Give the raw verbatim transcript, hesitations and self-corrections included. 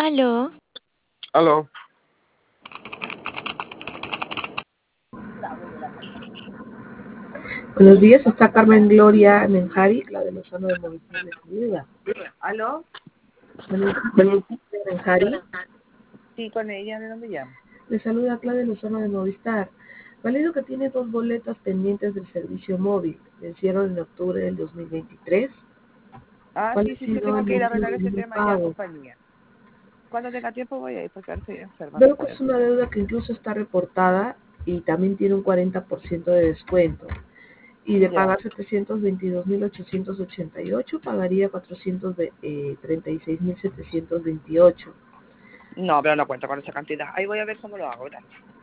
Aló. Aló. Buenos días, está Carmen Gloria Nenjari, la de Lozano de Movistar de Saluda. ¿Aló? Buenos días, Nenjari. Sí, con ella. ¿De dónde llama? Le saluda Claudia Lozano de Movistar. Valido que tiene dos boletas pendientes del servicio móvil. Vencieron en octubre del dos mil veintitrés. Ah, ¿Cuál sí, ha sí, sí, sido tengo el que ir a motivo arreglar ese del tema ya en pago? compañía. Cuando tenga tiempo voy a ir porque ahora estoy enferma, no Veo que puedo. es una deuda que incluso está reportada y también tiene un cuarenta por ciento de descuento. Y de Ya. pagar setecientos veintidós mil ochocientos ochenta y ocho, pagaría cuatrocientos treinta y seis mil setecientos veintiocho. No, pero no cuento con esa cantidad. Ahí voy a ver cómo lo hago, gracias.